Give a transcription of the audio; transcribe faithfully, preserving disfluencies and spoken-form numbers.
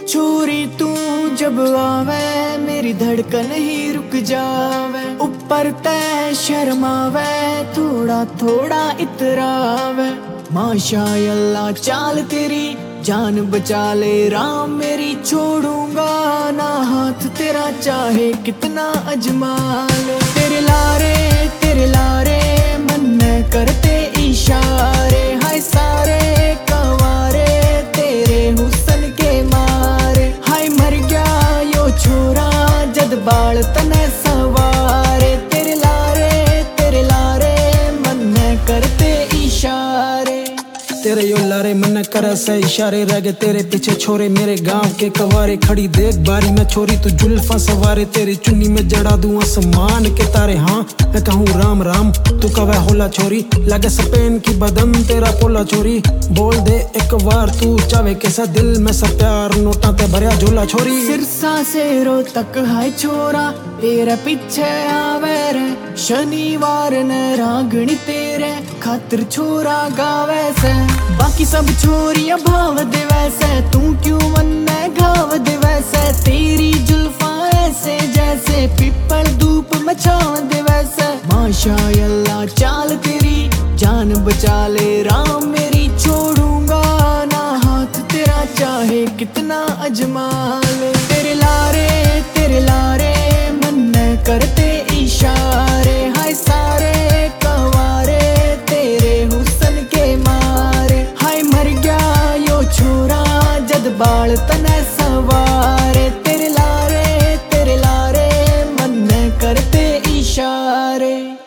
छोरी तू जब आवे मेरी धड़कन ही रुक जावे, ऊपर तय शर्मावे थोड़ा थोड़ा इतरावे। माशा अल्लाह चाल तेरी जान बचा ले राम मेरी, छोड़ूंगा ना हाथ तेरा चाहे कितना अजमा ले। तेरे लारे तेरे लारे मन करते इशारे, हाय सारे कंवारे तेरे हुस्न के मारे। हाय मर गया यो छोरा जद बाल तने सवारे, तेरे लारे तेरे लारे मन करते इशारे। तेरे यो लारे मन करे से इशारे, रह गए तेरे पीछे छोरे मेरे गांव के कवारे। खड़ी देख बारी में छोरी तू जुल्फा सवारे, तेरी चुन्नी में जड़ा दूं आसमान के तारे। हाँ मैं कहूँ राम राम तू कवे होला छोरी, लगे स्पेन की बदन तेरा पोला छोरी। बोल दे एक बार तू चावे कैसा दिल में सब प्यार नोटा ते भरिया झोला छोरी। सिरसा से रो तक हाय छोरा तेरे पीछे आवे रे, शनिवार न रागणी तेरे खातिर छोरा गावे से। बाकी सब छोरियां भाव दे वैसे, तू क्यों मन में घाव दे वैसे। तेरी जुल्फा ऐसे जैसे पीपल धूप में छाव दे वैसे। माशा अल्लाह चाल तेरी जान बचा ले राम मेरी, छोड़ूंगा ना हाथ तेरा चाहे कितना अजमा ले। तेरे लारे तेरे लारे मन करते इशारे, हाय सारे कंवारे तेरे हुस्न के मारे। हाय मर गया यो छोरा जद बाल तने सवारे, तेरे लारे तेरे लारे मन करते इशारे।